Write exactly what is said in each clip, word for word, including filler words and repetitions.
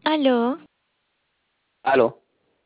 Aló, Aló,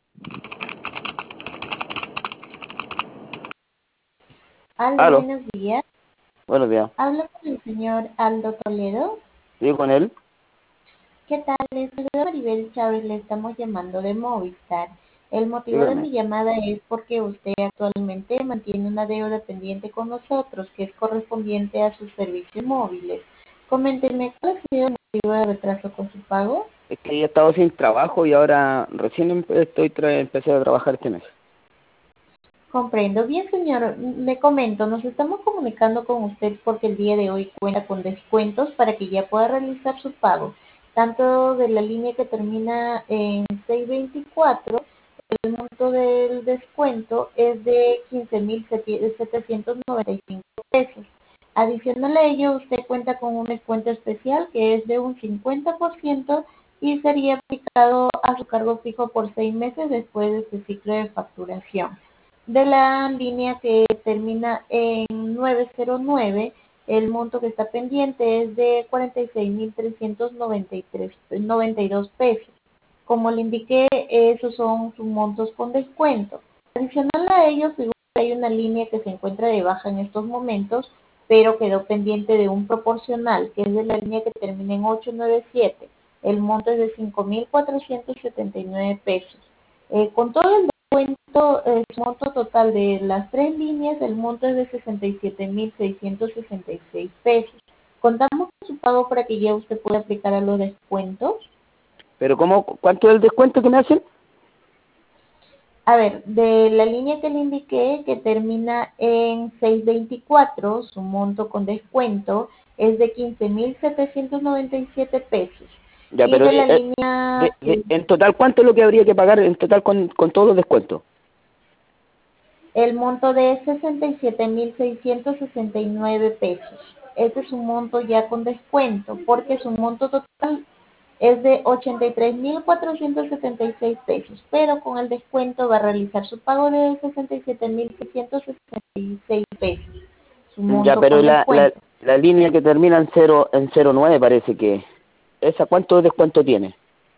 Aló, aló, buenos días. buenos días. Hablo con el señor Aldo Toledo. ¿Estoy con él? ¿Qué tal? Les saluda Maribel Chávez, le estamos llamando de Movistar. El motivo de Dígame. mi llamada es porque usted actualmente mantiene una deuda pendiente con nosotros que es correspondiente a sus servicios móviles. Coménteme, ¿cuál ha sido el motivo de retraso con su pago? Es que he estado sin trabajo y ahora recién empe- estoy tra- empecé a trabajar este mes. Comprendo. Bien, señor, le comento, nos estamos comunicando con usted porque el día de hoy cuenta con descuentos para que ya pueda realizar su pago, tanto de la línea que termina en seiscientos veinticuatro. El monto del descuento es de quince mil setecientos noventa y cinco pesos. Adicional a ello, usted cuenta con un descuento especial que es de un cincuenta por ciento y sería aplicado a su cargo fijo por seis meses después de este ciclo de facturación. De la línea que termina en nueve cero nueve, el monto que está pendiente es de cuarenta y seis mil trescientos noventa y tres, noventa y dos pesos. Como le indiqué, esos son sus montos con descuento. Adicional a ello, figura que hay una línea que se encuentra de baja en estos momentos, pero quedó pendiente de un proporcional, que es de la línea que termina en ocho nueve siete. El monto es de cinco mil cuatrocientos setenta y nueve pesos. Eh, con todo el descuento, el monto total de las tres líneas, el monto es de sesenta y siete mil seiscientos sesenta y seis pesos. Contamos con su pago para que ya usted pueda aplicar a los descuentos. ¿Pero cómo, cuánto es el descuento que me hacen? A ver, de la línea que le indiqué, que termina en seiscientos veinticuatro, su monto con descuento es de quince mil setecientos noventa y siete pesos. Ya, Y pero de eh, la eh, línea de- de- que en total, ¿cuánto es lo que habría que pagar en total con, con todos los descuentos? el monto de sesenta y siete mil seiscientos sesenta y nueve pesos. Ese es un monto ya con descuento, porque su monto total es de ochenta y tres mil cuatrocientos setenta y seis pesos, pero con el descuento va a realizar su pago de sesenta y siete mil seiscientos sesenta y seis pesos, su Ya, monto pero con la, la, descuento. la línea que termina en cero, en cero nueve parece que... ¿Esa cuánto descuento tiene?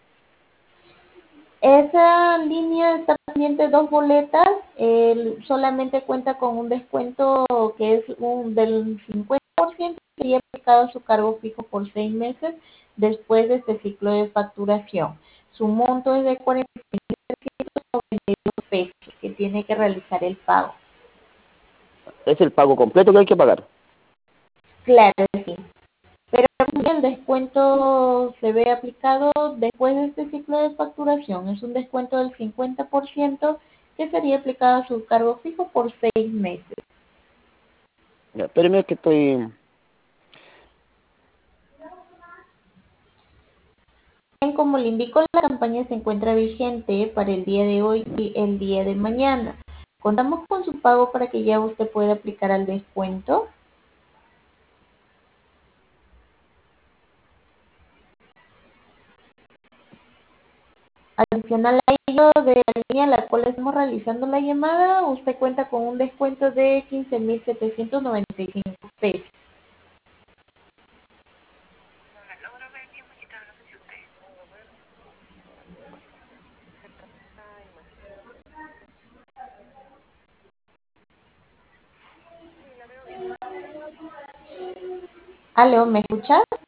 Esa línea está pendiente de dos boletas, él solamente cuenta con un descuento que es un del cincuenta por ciento, sería aplicado a su cargo fijo por seis meses después de este ciclo de facturación. Su monto es de cuarenta y seis mil trescientos noventa y dos pesos que tiene que realizar el pago. Es el pago completo que hay que pagar. Claro que sí, pero el descuento se ve aplicado después de este ciclo de facturación. Es un descuento del cincuenta por ciento que sería aplicado a su cargo fijo por seis meses. Ya, espéreme que estoy... Bien, como le indico, la campaña se encuentra vigente para el día de hoy y el día de mañana. Contamos con su pago para que ya usted pueda aplicar al descuento. Adicional a ello, de la línea a la cual estamos realizando la llamada, usted cuenta con un descuento de quince mil setecientos noventa y cinco pesos. Aló, ¿me escuchas?